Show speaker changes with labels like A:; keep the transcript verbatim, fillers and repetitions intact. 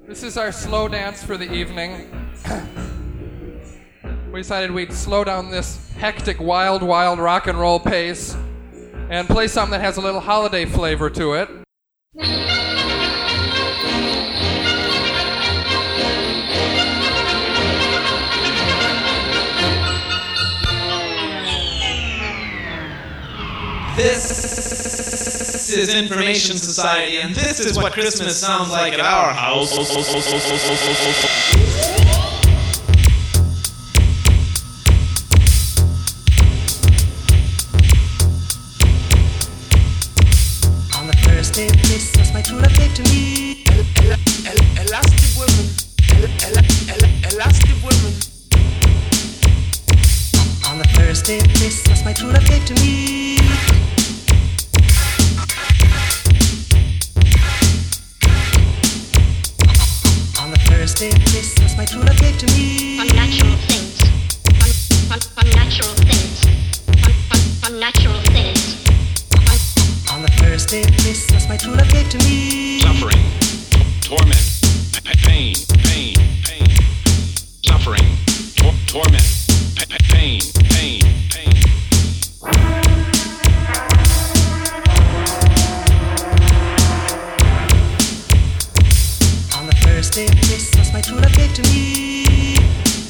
A: This is our slow dance for the evening. We decided we'd slow down this hectic, wild, wild rock and roll pace and play something that has a little holiday flavor to it.
B: This is Information Society, and this is what Christmas sounds like at our house.
C: On the first day of Christmas, my true love gave to me el- el- el- elastic women, el- el- el- elastic women. On the first day of Christmas, my true love gave to me. On the first day of Christmas, my true love gave to me.
D: Unnatural things. Un- un- unnatural things. Un- un- unnatural things.
C: On the first day of Christmas, my true love gave to me.
E: Suffering, torment, pa- pain, pain, pain. Suffering, tor- torment, pa- pa- pain, pain, pain.
C: On the first day of Christmas, my true love gave to me.